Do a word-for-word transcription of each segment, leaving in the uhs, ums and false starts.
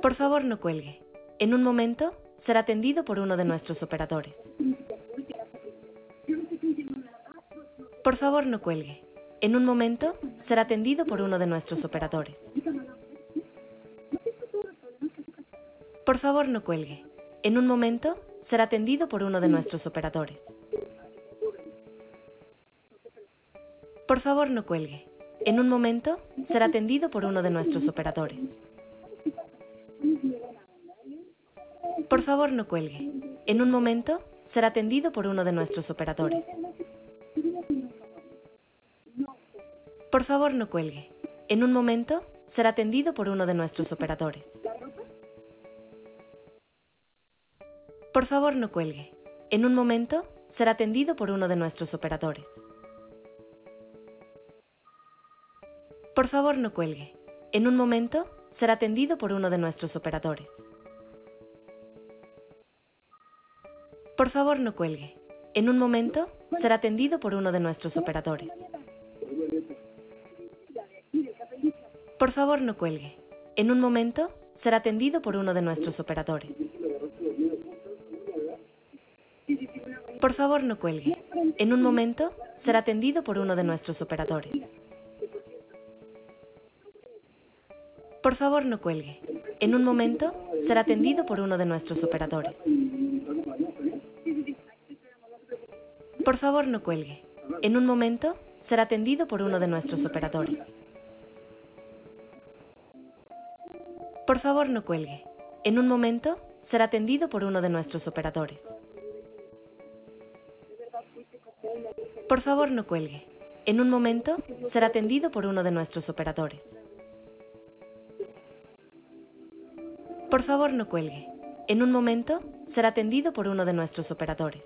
Por favor, no cuelgue. En un momento, será atendido por uno de nuestros operadores. Por favor, no cuelgue. En un momento, será atendido por uno de nuestros operadores. Por favor, no cuelgue. En un momento, será atendido por uno de nuestros operadores. Por favor, no cuelgue. En un momento, será atendido por uno de nuestros operadores. Por favor, no cuelgue. En un momento, será atendido por uno de nuestros operadores. Por favor, no cuelgue. En un momento, será atendido por uno de nuestros operadores. Por favor, no cuelgue. En un momento, será atendido por uno de nuestros operadores. Por favor, no cuelgue. En un momento, será atendido por uno de nuestros operadores. Por favor, no cuelgue. En un momento, será atendido por uno de nuestros operadores. Por favor, no cuelgue. En un momento, será atendido por uno de nuestros operadores. Por favor, no cuelgue. En un momento, será atendido por uno de nuestros operadores. Por favor, no cuelgue. En un momento, será atendido por uno de nuestros operadores. Por favor, no cuelgue. En un momento, será atendido por uno de nuestros operadores. Por favor, no cuelgue. En un momento, será atendido por uno de nuestros operadores. Por favor, no cuelgue. En un momento, será atendido por uno de nuestros operadores. Por favor, no cuelgue. En un momento, será atendido por uno de nuestros operadores.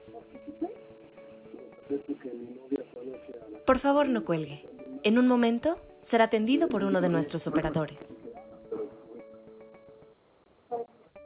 Por favor, no cuelgue. En un momento, será atendido por uno de nuestros operadores.